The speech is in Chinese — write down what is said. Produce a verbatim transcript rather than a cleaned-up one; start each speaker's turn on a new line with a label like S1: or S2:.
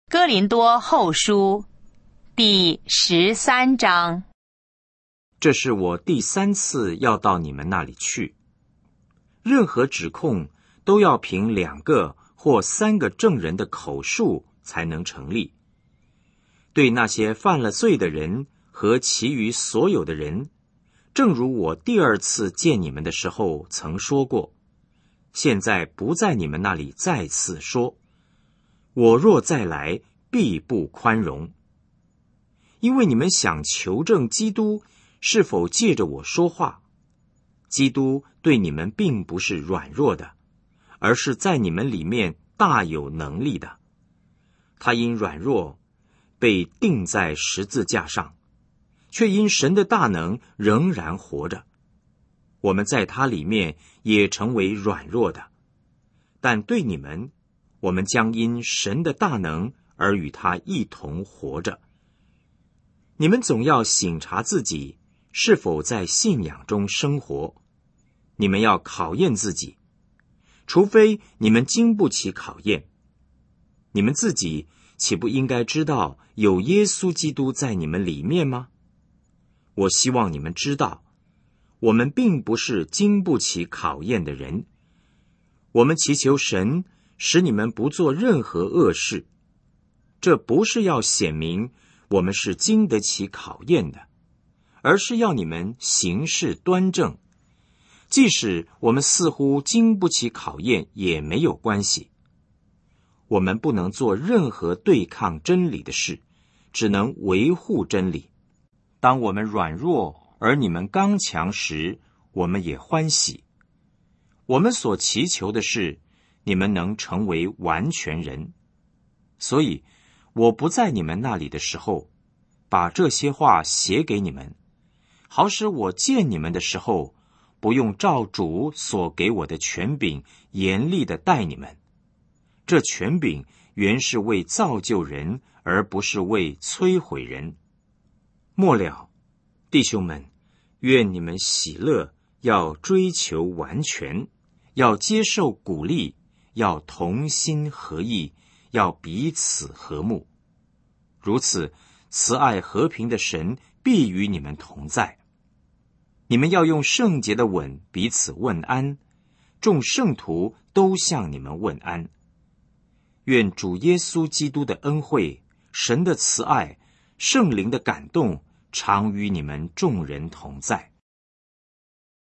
S1: 哥林多后书第十三章。
S2: 这是我第三次要到你们那里去。任何指控都要凭两个或三个证人的口述才能成立。对那些犯了罪的人和其余所有的人，正如我第二次见你们的时候曾说过，现在不在你们那里再次说，我若再来，必不宽容。因为你们想求证基督是否借着我说话，基督对你们并不是软弱的，而是在你们里面大有能力的。他因软弱被钉在十字架上，却因神的大能仍然活着。我们在他里面也成为软弱的，但对你们，我们将因神的大能而与他一同活着。你们总要省察自己是否在信仰中生活，你们要考验自己，除非你们经不起考验。你们自己岂不应该知道有耶稣基督在你们里面吗？我希望你们知道，我们并不是经不起考验的人。我们祈求神使你们不做任何恶事，这不是要显明我们是经得起考验的，而是要你们行事端正。即使我们似乎经不起考验也没有关系。我们不能做任何对抗真理的事，只能维护真理。当我们软弱而你们刚强时，我们也欢喜。我们所祈求的是，你们能成为完全人。所以，我不在你们那里的时候，把这些话写给你们，好使我见你们的时候，不用照主所给我的权柄严厉地待你们。这权柄原是为造就人，而不是为摧毁人。末了，弟兄们，愿你们喜乐，要追求完全，要接受鼓励，要同心合意，要彼此和睦。如此，慈爱和平的神必与你们同在。你们要用圣洁的吻彼此问安，众圣徒都向你们问安。愿主耶稣基督的恩惠、神的慈爱、圣灵的感动常与你们众人同在。